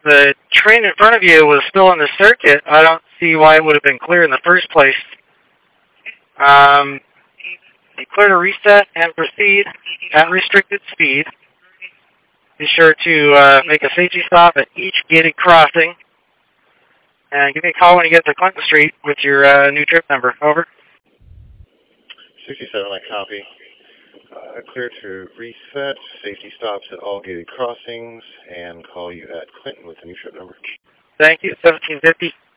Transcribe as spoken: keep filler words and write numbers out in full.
the train in front of you was still on the circuit, I don't see why it would have been clear in the first place. Um, be clear to reset and proceed at restricted speed. Be sure to uh, make a safety stop at each gated crossing. And give me a call when you get to Clinton Street with your uh, new trip number. Over. sixty-seven, I copy. Uh, clear to reset, safety stops at all gated crossings, and call you at Clinton with the new trip number. Thank you, seventeen fifty.